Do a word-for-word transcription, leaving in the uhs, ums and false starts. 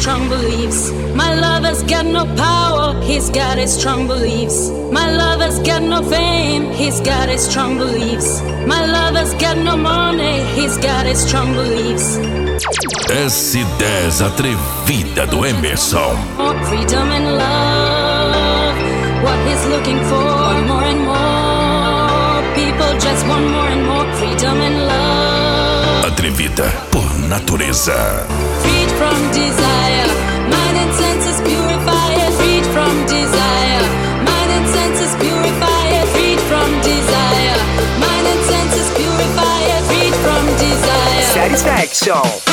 strong beliefs. My lover's got no power, he's got his strong beliefs. My lover's got no fame, he's got his strong beliefs. My lover's got no money, he's got his strong beliefs. S dez Atrevida do Emerson. More freedom and love, what he's looking for, more and more. People just want more and more freedom and love. Atrevida por natureza. Freed from desire, mind and senses purified. Freed from desire, mind and senses purified. Freed from desire, mind and senses purified. Freed from desire. Satisfaction.